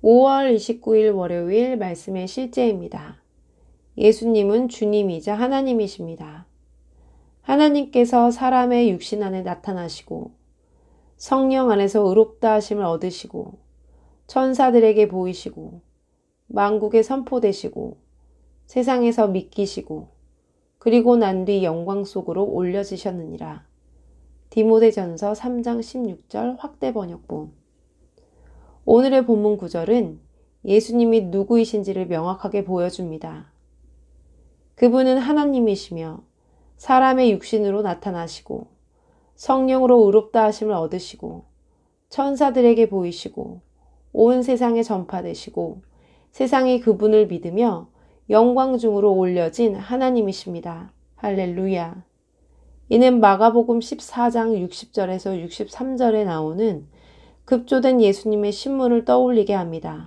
5월 29일 월요일 말씀의 실제입니다. 예수님은 주님이자 하나님이십니다. 하나님께서 사람의 육신 안에 나타나시고 성령 안에서 의롭다 하심을 얻으시고 천사들에게 보이시고 만국에 선포되시고 세상에서 믿기시고 그리고 난 뒤 영광 속으로 올려지셨느니라. 디모데전서 3장 16절 확대 번역본. 오늘의 본문 구절은 예수님이 누구이신지를 명확하게 보여줍니다. 그분은 하나님이시며 사람의 육신으로 나타나시고 성령으로 의롭다 하심을 얻으시고 천사들에게 보이시고 온 세상에 전파되시고 세상이 그분을 믿으며 영광 중으로 올려진 하나님이십니다. 할렐루야. 이는 마가복음 14장 60절에서 63절에 나오는 급조된 예수님의 신문을 떠올리게 합니다.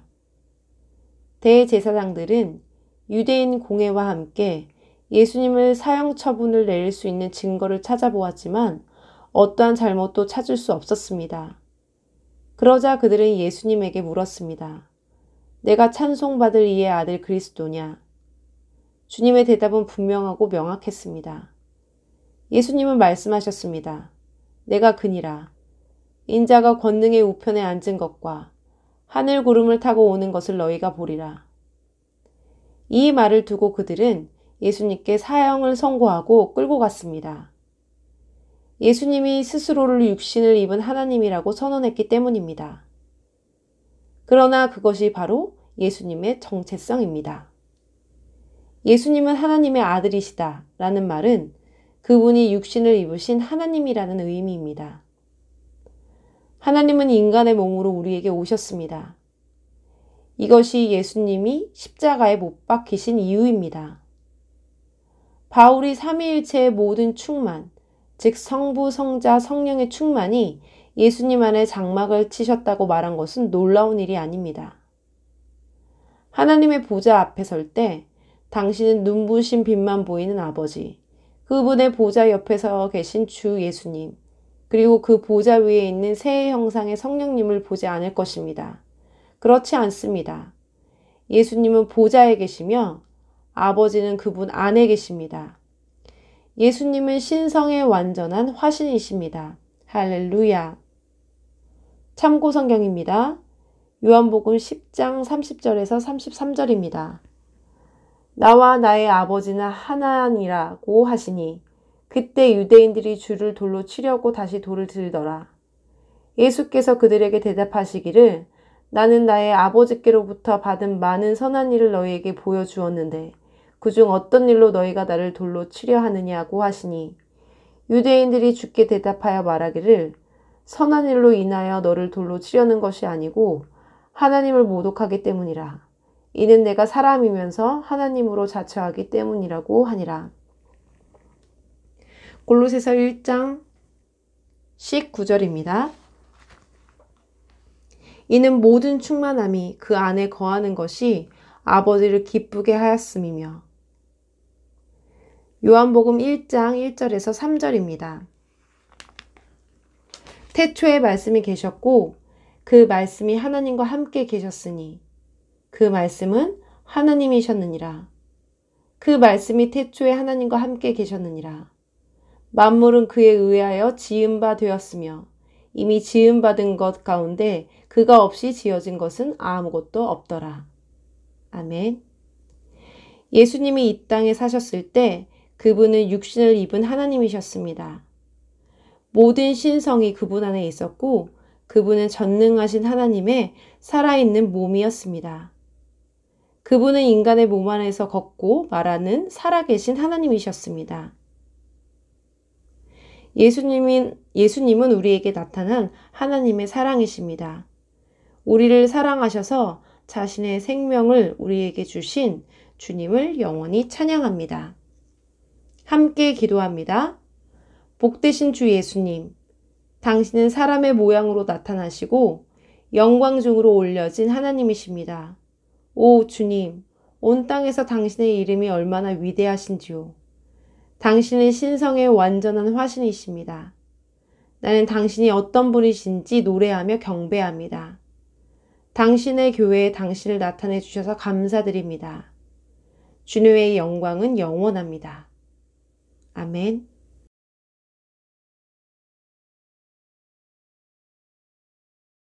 대제사장들은 유대인 공회와 함께 예수님을 사형 처분을 내릴 수 있는 증거를 찾아보았지만 어떠한 잘못도 찾을 수 없었습니다. 그러자 그들은 예수님에게 물었습니다. 내가 찬송받을 이의 아들 그리스도냐? 주님의 대답은 분명하고 명확했습니다. 예수님은 말씀하셨습니다. 내가 그니라. 인자가 권능의 우편에 앉은 것과 하늘 구름을 타고 오는 것을 너희가 보리라. 이 말을 두고 그들은 예수님께 사형을 선고하고 끌고 갔습니다. 예수님이 스스로를 육신을 입은 하나님이라고 선언했기 때문입니다. 그러나 그것이 바로 예수님의 정체성입니다. 예수님은 하나님의 아들이시다 라는 말은 그분이 육신을 입으신 하나님이라는 의미입니다. 하나님은 인간의 몸으로 우리에게 오셨습니다. 이것이 예수님이 십자가에 못 박히신 이유입니다. 바울이 삼위일체의 모든 충만, 즉 성부, 성자, 성령의 충만이 예수님 안에 장막을 치셨다고 말한 것은 놀라운 일이 아닙니다. 하나님의 보좌 앞에 설 때 당신은 눈부신 빛만 보이는 아버지, 그분의 보좌 옆에 서 계신 주 예수님, 그리고 그 보좌 위에 있는 새의 형상의 성령님을 보지 않을 것입니다. 그렇지 않습니다. 예수님은 보좌에 계시며 아버지는 그분 안에 계십니다. 예수님은 신성의 완전한 화신이십니다. 할렐루야. 참고 성경입니다. 요한복음 10장 30절에서 33절입니다. 나와 나의 아버지는 하나니라고 하시니 그때 유대인들이 주를 돌로 치려고 다시 돌을 들더라. 예수께서 그들에게 대답하시기를 나는 나의 아버지께로부터 받은 많은 선한 일을 너희에게 보여주었는데 그중 어떤 일로 너희가 나를 돌로 치려 하느냐고 하시니 유대인들이 주께 대답하여 말하기를 선한 일로 인하여 너를 돌로 치려는 것이 아니고 하나님을 모독하기 때문이라. 이는 내가 사람이면서 하나님으로 자처하기 때문이라고 하니라. 골로새서 1장 19절입니다. 이는 모든 충만함이 그 안에 거하는 것이 아버지를 기쁘게 하였음이며 요한복음 1장 1절에서 3절입니다. 태초에 말씀이 계셨고 그 말씀이 하나님과 함께 계셨으니 그 말씀은 하나님이셨느니라. 그 말씀이 태초에 하나님과 함께 계셨느니라. 만물은 그에 의하여 지은 바 되었으며 이미 지음받은 것 가운데 그가 없이 지어진 것은 아무것도 없더라. 아멘. 예수님이 이 땅에 사셨을 때 그분은 육신을 입은 하나님이셨습니다. 모든 신성이 그분 안에 있었고 그분은 전능하신 하나님의 살아있는 몸이었습니다. 그분은 인간의 몸 안에서 걷고 말하는 살아계신 하나님이셨습니다. 예수님은 우리에게 나타난 하나님의 사랑이십니다. 우리를 사랑하셔서 자신의 생명을 우리에게 주신 주님을 영원히 찬양합니다. 함께 기도합니다. 복되신 주 예수님, 당신은 사람의 모양으로 나타나시고 영광 중으로 올려진 하나님이십니다. 오 주님, 온 땅에서 당신의 이름이 얼마나 위대하신지요. 당신은 신성의 완전한 화신이십니다. 나는 당신이 어떤 분이신지 노래하며 경배합니다. 당신의 교회에 당신을 나타내 주셔서 감사드립니다. 주님의 영광은 영원합니다. 아멘.